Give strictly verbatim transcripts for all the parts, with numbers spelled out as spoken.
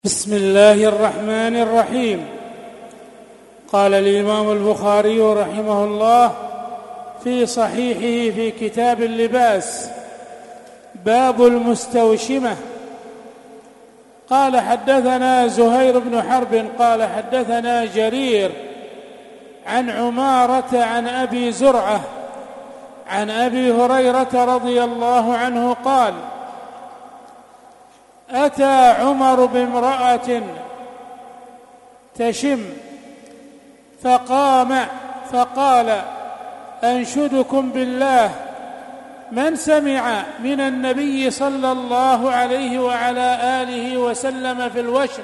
بسم الله الرحمن الرحيم. قال الإمام البخاري رحمه الله في صحيحه في كتاب اللباس: باب المستوشمة. قال حدثنا زهير بن حرب قال حدثنا جرير عن عمارة عن أبي زرعة عن أبي هريرة رضي الله عنه قال: أتى عمر بامرأة تشم فقام فقال: أنشدكم بالله، من سمع من النبي صلى الله عليه وعلى آله وسلم في الوشم؟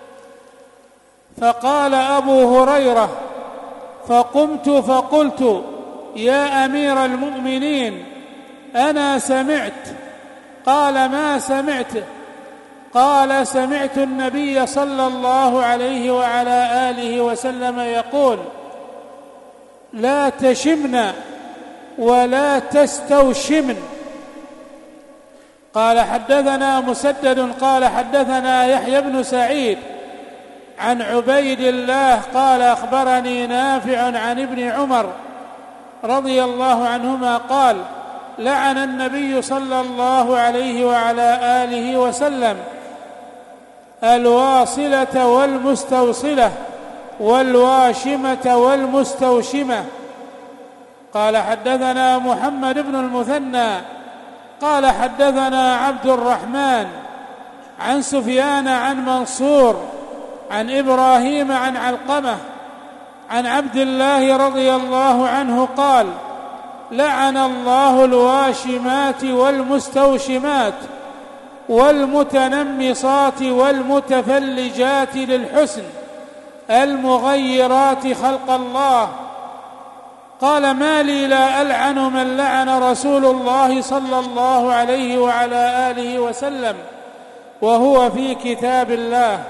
فقال أبو هريرة: فقمت فقلت: يا أمير المؤمنين، أنا سمعت. قال: ما سمعت؟ قال: سمعت النبي صلى الله عليه وعلى آله وسلم يقول: لا تشمن ولا تستوشمن. قال حدثنا مسدد قال حدثنا يحيى بن سعيد عن عبيد الله قال أخبرني نافع عن ابن عمر رضي الله عنهما قال: لعن النبي صلى الله عليه وعلى آله وسلم الواصلة والمستوصلة والواشمة والمستوشمة. قال حدثنا محمد بن المثنى قال حدثنا عبد الرحمن عن سفيان عن منصور عن إبراهيم عن علقمة عن عبد الله رضي الله عنه قال: لعن الله الواشمات والمستوشمات والمتنمصات والمتفلجات للحسن المغيرات خلق الله. قال: ما لي لا ألعن من لعن رسول الله صلى الله عليه وعلى آله وسلم وهو في كتاب الله.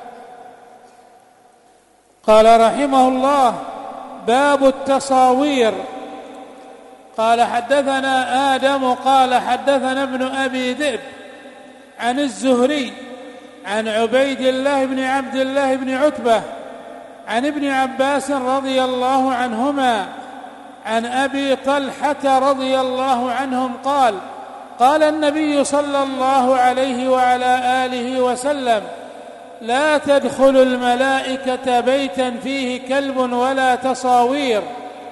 قال رحمه الله: باب التصاوير. قال حدثنا آدم قال حدثنا ابن أبي ذئب عن الزهري عن عبيد الله بن عبد الله بن عتبة عن ابن عباس رضي الله عنهما عن أبي طلحة رضي الله عنهم قال: قال النبي صلى الله عليه وعلى آله وسلم: لا تدخل الملائكة بيتا فيه كلب ولا تصاوير.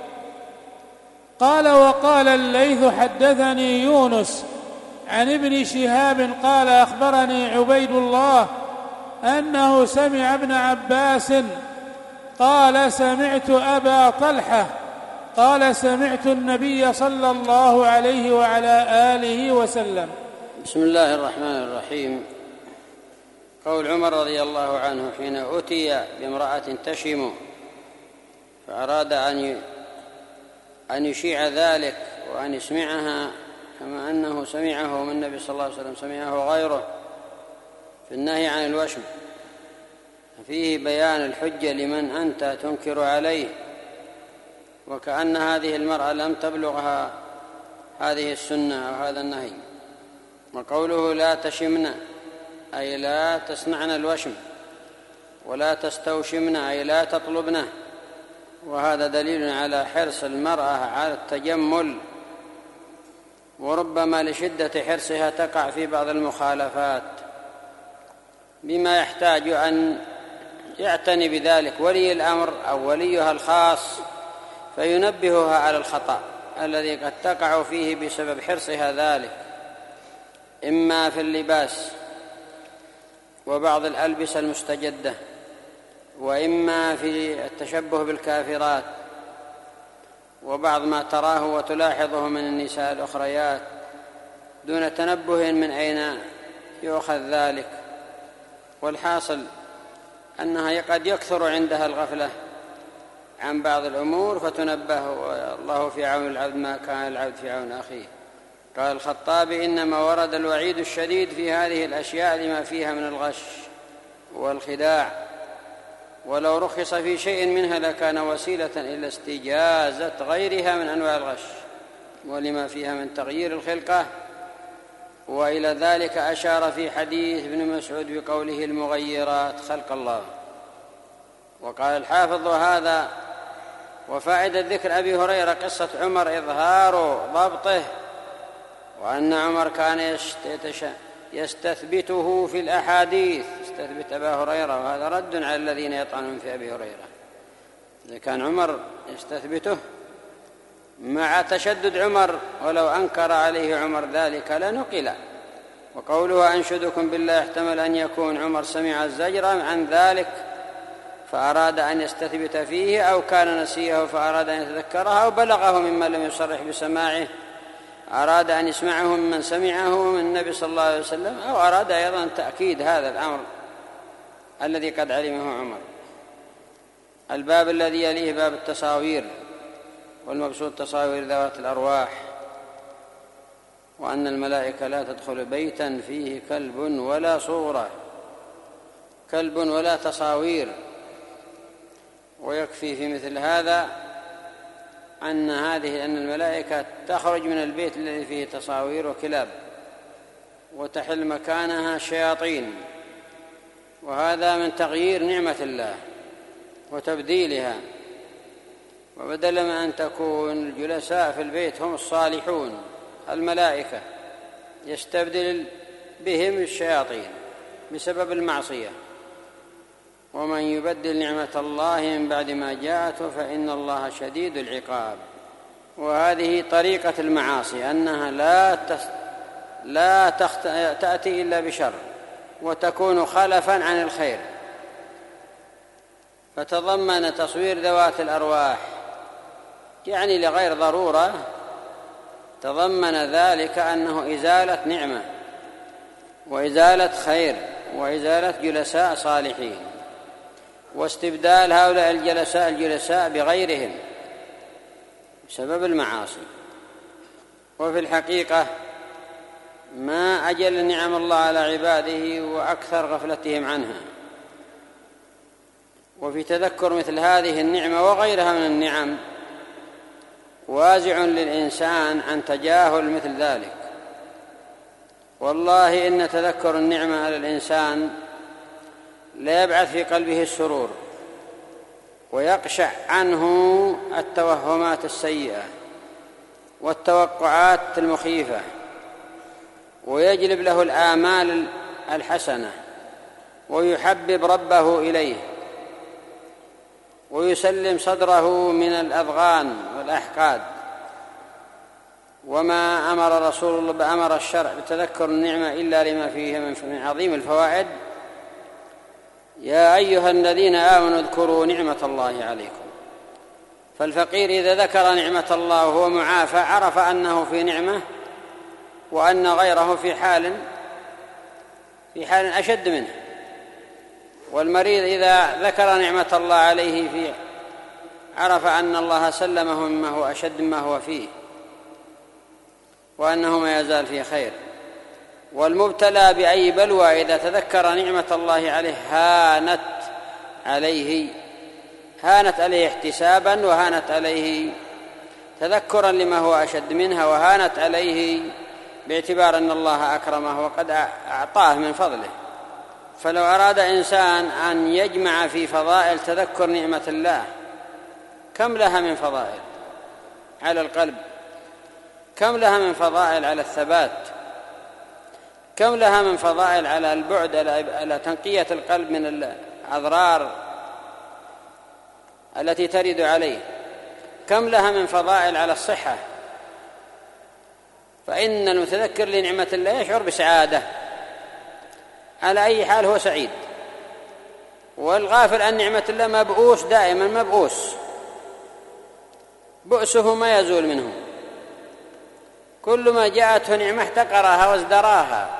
قال: وقال الليث حدثني يونس عن ابن شهاب قال أخبرني عبيد الله أنه سمع ابن عباس قال: سمعت أبا طلحة قال: سمعت النبي صلى الله عليه وعلى آله وسلم. بسم الله الرحمن الرحيم. قول عمر رضي الله عنه حين أتي بامرأة تشم فأراد أن أن يشيع ذلك وأن يسمعها كما أنه سمعه من النبي صلى الله عليه وسلم سمعه غيره في النهي عن الوشم، فيه بيان الحجة لمن أنت تنكر عليه، وكأن هذه المرأة لم تبلغها هذه السنة أو هذا النهي. وقوله لا تشمن أي لا تصنعن الوشم، ولا تستوشمن أي لا تطلبنه، وهذا دليل على حرص المرأة على التجمل، وربما لشدة حرصها تقع في بعض المخالفات بما يحتاج أن يعتني بذلك ولي الأمر أو وليها الخاص فينبهها على الخطأ الذي قد تقع فيه بسبب حرصها ذلك، إما في اللباس وبعض الألبسة المستجدة، وإما في التشبه بالكافرات وبعض ما تراه وتلاحظه من النساء الأخريات دون تنبه من أين يؤخذ ذلك. والحاصل أنها قد يكثر عندها الغفلة عن بعض الأمور فتنبه، والله في عون العبد ما كان العبد في عون أخيه. قال الخطابي: إنما ورد الوعيد الشديد في هذه الأشياء لما فيها من الغش والخداع، ولو رخص في شيء منها لكان وسيلة إلى استجازة غيرها من أنواع الغش، ولما فيها من تغيير الخلقة وإلى ذلك أشار في حديث ابن مسعود بقوله المغيرات خلق الله. وقال الحافظ: وهذا وفائدة ذكر أبي هريرة قصة عمر إظهار ضبطه، وأن عمر كان يستثبته في الأحاديث، يستثبت أبا هريرة، وهذا رد على الذين يطعنون في أبي هريرة. إذا كان عمر يستثبته مع تشدد عمر، ولو أنكر عليه عمر ذلك لنقل. وقوله أنشدكم بالله احتمل أن يكون عمر سمع الزجر عن ذلك فأراد أن يستثبت فيه، أو كان نسيه فأراد أن يتذكرها، أو بلغه ممن لم يصرح بسماعه أراد أن يسمعه ممن سمعه من النبي صلى الله عليه وسلم، أو أراد أيضا تأكيد هذا الأمر الذي قد علمه عمر. الباب الذي يليه باب التصاوير، والمقصود تصاوير ذوات الأرواح، وأن الملائكة لا تدخل بيتا فيه كلب ولا صورة، كلب ولا تصاوير. ويكفي في مثل هذا أن هذه أن الملائكة تخرج من البيت الذي فيه تصاوير وكلاب وتحل مكانها شياطين، وهذا من تغيير نعمة الله وتبديلها. وبدل ما أن تكون الجلساء في البيت هم الصالحون الملائكة، يستبدل بهم الشياطين بسبب المعصية. ومن يبدل نعمة الله من بعد ما جاءته فإن الله شديد العقاب. وهذه طريقة المعاصي، أنها لا تست... لا تخت... تأتي إلا بشر، وتكون خلفا عن الخير. فتضمن تصوير ذوات الأرواح يعني لغير ضرورة، تضمن ذلك أنه إزالة نعمة وإزالة خير وإزالة جلساء صالحين، واستبدال هؤلاء الجلساء الجلساء بغيرهم بسبب المعاصي. وفي الحقيقة ما أجل نعم الله على عباده وأكثر غفلتهم عنها. وفي تذكر مثل هذه النعمة وغيرها من النعم وازع للإنسان عن تجاهل مثل ذلك. والله إن تذكر النعمة على الإنسان لا يبعث في قلبه السرور، ويقشع عنه التوهمات السيئة والتوقعات المخيفة، ويجلب له الآمال الحسنة، ويحبب ربه إليه، ويسلم صدره من الأضغان والأحقاد. وما أمر رسول الله بأمر الشرع بتذكر النعمة إلا لما فيه من عظيم الفوائد. يا أيها الذين آمنوا اذكروا نعمة الله عليكم. فالفقير إذا ذكر نعمة الله وهو معافى عرف أنه في نعمة، وأن غيره في حال في حال أشد منه. والمريض إذا ذكر نعمة الله عليه في عرف أن الله سلمه مما هو أشد مما هو فيه، وأنه ما يزال فيه خير. والمبتلى بأي بلوى إذا تذكر نعمة الله عليه هانت عليه هانت عليه احتسابا، وهانت عليه تذكرا لما هو أشد منها، وهانت عليه باعتبار أن الله أكرمه وقد أعطاه من فضله. فلو أراد إنسان أن يجمع في فضائل تذكر نعمة الله، كم لها من فضائل على القلب، كم لها من فضائل على الثبات، كم لها من فضائل على البعد على تنقية القلب من الأضرار التي ترد عليه، كم لها من فضائل على الصحة. فإن المتذكر لنعمة الله يشعر بسعادة، على أي حال هو سعيد. والغافل عن نعمة الله مبؤوس، دائما مبؤوس، بؤسه ما يزول منه. كل ما جاءته نعمة احتقرها وازدراها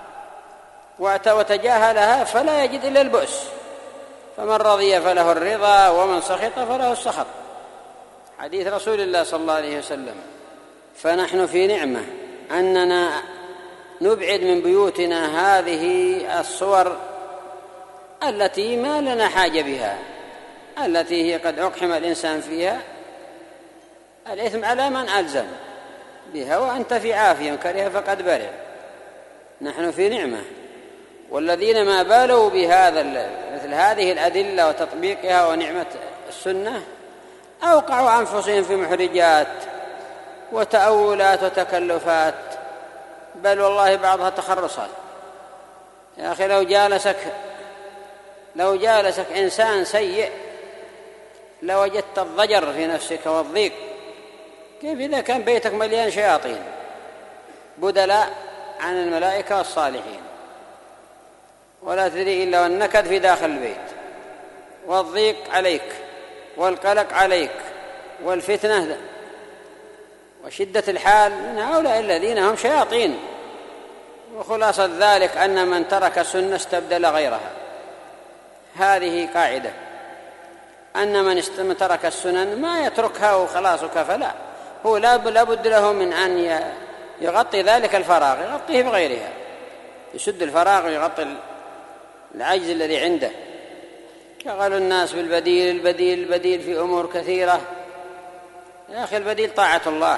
وتجاهلها فلا يجد إلا البؤس. فمن رضي فله الرضا، ومن سخط فله السخط، حديث رسول الله صلى الله عليه وسلم. فنحن في نعمة أننا نبعد من بيوتنا هذه الصور التي ما لنا حاجة بها، التي هي قد أقحم الإنسان فيها. الإثم على من ألزم بها، وأنت في عافية كره فقد برئ. نحن في نعمة، والذين ما بالوا بهذا مثل هذه الأدلة وتطبيقها ونعمة السنة أوقعوا أنفسهم في محرجات وتأولات وتكلفات، بل والله بعضها تخرصات. يا أخي لو جالسك لو جالسك إنسان سيء لوجدت الضجر في نفسك والضيق، كيف إذا كان بيتك مليان شياطين بدلاء عن الملائكة والصالحين، ولا تدري إلا والنكد في داخل البيت والضيق عليك والقلق عليك والفتنة وشدة الحال من هؤلاء الذين هم شياطين. وخلاصة ذلك أن من ترك السنة استبدل غيرها. هذه قاعدة، أن من ترك السنن ما يتركها وخلاص وكفى، هو لا بد له من أن يغطي ذلك الفراغ، يغطيه بغيرها، يسد الفراغ ويغطي العجز الذي عنده. شغل الناس بالبديل البديل البديل في أمور كثيرة. يا أخي البديل طاعة الله.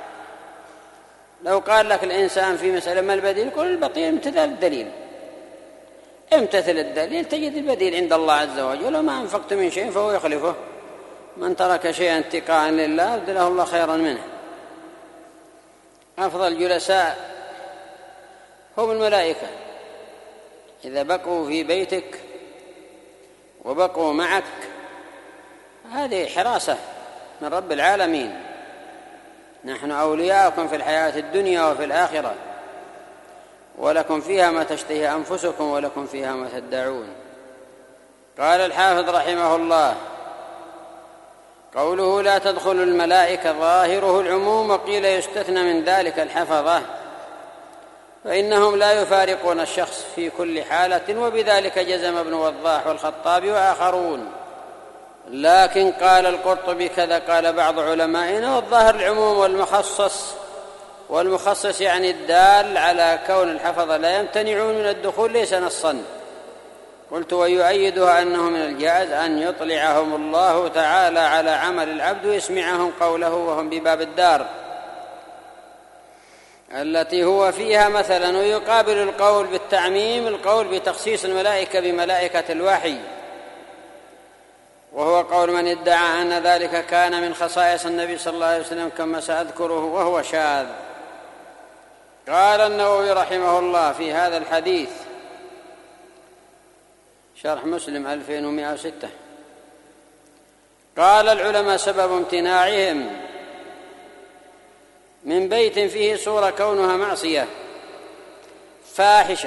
لو قال لك الإنسان في مسألة ما البديل، قل البطيء امتثل الدليل، امتثل الدليل تجد البديل عند الله عز وجل، وما أنفقت من شيء فهو يخلفه. من ترك شيئا اتقاء لله أبدله الله خيرا منه. أفضل جلساء هم الملائكة، إذا بقوا في بيتك وبقوا معك هذه حراسة من رب العالمين. نحن أولياؤكم في الحياة الدنيا وفي الآخرة، ولكم فيها ما تشتهي أنفسكم ولكم فيها ما تدعون. قال الحافظ رحمه الله: قوله لا تدخل الملائكة ظاهره العموم، وقيل يستثنى من ذلك الحفظة، فإنهم لا يفارقون الشخص في كل حالة، وبذلك جزم ابن وضاح والخطابي وآخرون. لكن قال القرطبي كذا قال بعض علمائنا، والظاهر العموم والمخصص، والمخصص يعني الدال على كون الحفظة لا يمتنعون من الدخول ليس نصا. قلت ويؤيدها أنه من الجائز أن يطلعهم الله تعالى على عمل العبد ويسمعهم قوله وهم بباب الدار التي هو فيها مثلا. ويقابل القول بالتعميم القول بتخصيص الملائكة بملائكة الوحي، وهو قول من ادعى أن ذلك كان من خصائص النبي صلى الله عليه وسلم كما سأذكره، وهو شاذ. قال النووي رحمه الله في هذا الحديث، شرح مسلم ألفين ومائة وستة، قال العلماء سبب امتناعهم من بيت فيه صورة كونها معصية فاحشة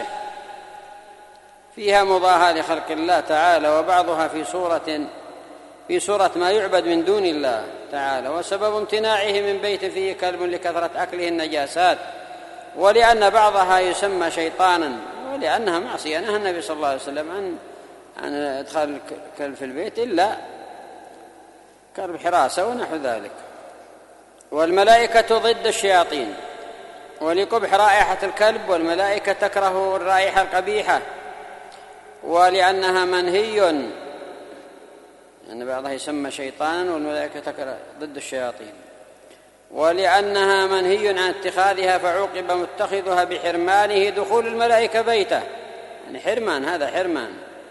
فيها مضاهاة لخلق الله تعالى، وبعضها في صورة في صورة ما يعبد من دون الله تعالى. وسبب امتناعه من بيت فيه كلب لكثرة أكله النجاسات، ولأن بعضها يسمى شيطانا، ولأنها معصية. نهى النبي صلى الله عليه وسلم عن عن إدخال الكلب في البيت إلا كلب حراسة ونحو ذلك. والملائكة ضد الشياطين، ولقبح رائحة الكلب، والملائكة تكره الرائحة القبيحة، ولأنها منهي، لأن بعضها يسمى شيطانا والملائكة تكره ضد الشياطين، ولأنها منهي عن اتخاذها فعوقب متخذها بحرمانه دخول الملائكة بيته، يعني حرمان، هذا حرمان،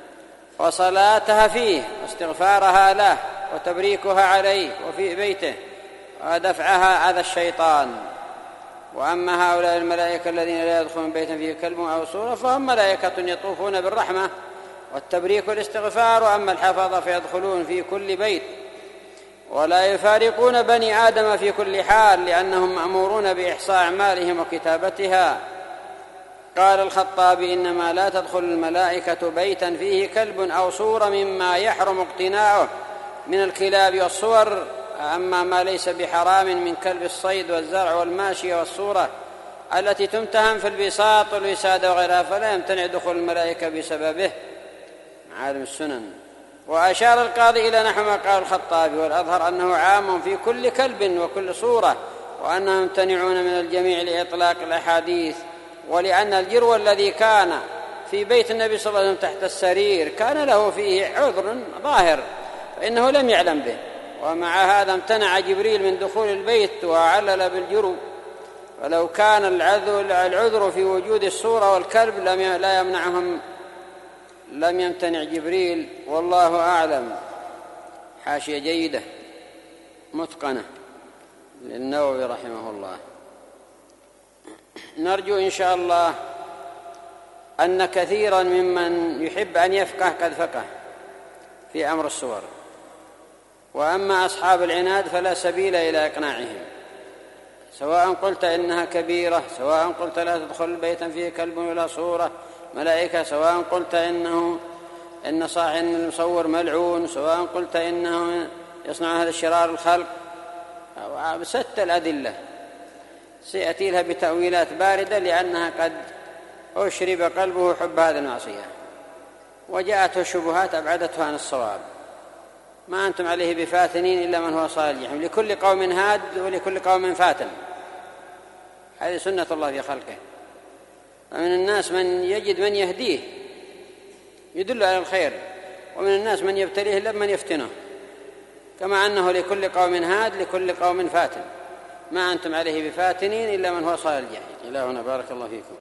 وصلاتها فيه واستغفارها له وتبريكها عليه وفي بيته ودفعها أذى الشيطان. وأما هؤلاء الملائكة الذين لا يدخلون بيتا فيه كلب أو صورة فهم ملائكة يطوفون بالرحمة والتبريك والاستغفار. وأما الحفظة فيدخلون في كل بيت ولا يفارقون بني آدم في كل حال، لأنهم مأمورون بإحصاء أعمالهم وكتابتها. قال الخطابي: إنما لا تدخل الملائكة بيتا فيه كلب أو صورة مما يحرم اقتناؤه من الكلاب والصور. أما ما ليس بحرام من كلب الصيد والزرع والماشية والصورة التي تمتهن في البساط والوسادة وغيرها فلا يمتنع دخول الملائكة بسببه. معالم السنن. وأشار القاضي إلى نحو ما قال الخطابي: والأظهر أنه عام في كل كلب وكل صورة، وأنهم يمتنعون من الجميع لإطلاق الأحاديث. ولأن الجرو الذي كان في بيت النبي صلى الله عليه وسلم تحت السرير كان له فيه عذر ظاهر فإنه لم يعلم به، ومع هذا امتنع جبريل من دخول البيت وعلل بالجرو ولو كان العذر في وجود الصورة والكلب لم لا يمنعهم لم يمتنع جبريل، والله أعلم. حاشية جيدة متقنة للنووي رحمه الله. نرجو إن شاء الله أن كثيرا ممن يحب أن يفقه قد فقه في أمر الصور، وأما أصحاب العناد فلا سبيل إلى إقناعهم، سواء قلت إنها كبيرة، سواء قلت لا تدخل بيتا فيه كلب ولا صورة ملائكة، سواء قلت إنه إن صاحب المصور ملعون، سواء قلت إنه يصنع هذا الشرار الخلق، بست الأدلة سيأتي لها بتأويلات باردة لأنها قد أشرب قلبه حب هذه المعصية، وجاءته الشبهات أبعدته عن الصواب. ما أنتم عليه بفاتنين إلا من هو صال الجحيم، لكل قوم هاد ولكل قوم فاتن، هذه سنة الله في خلقه. ومن الناس من يجد من يهديه يدل على الخير، ومن الناس من يبتليه لمن يفتنه، كما أنه لكل قوم هاد لكل قوم فاتن. ما أنتم عليه بفاتنين إلا من هو صال الجحيم. إلى هنا بارك الله فيكم.